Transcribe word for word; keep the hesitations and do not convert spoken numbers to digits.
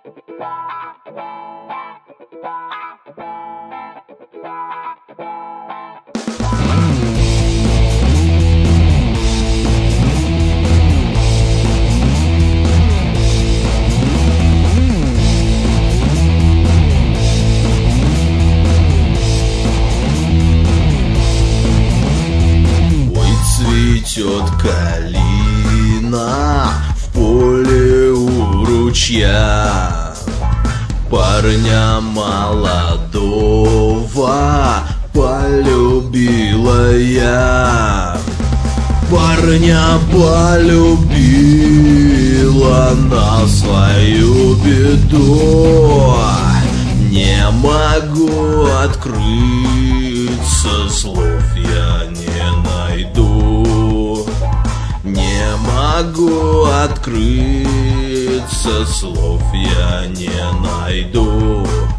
Цветет калина в поле у ручья. Парня молодого полюбила я. Парня полюбила на свою беду. Не могу открыться, слов я не найду. Не могу открыться, слов я не найду.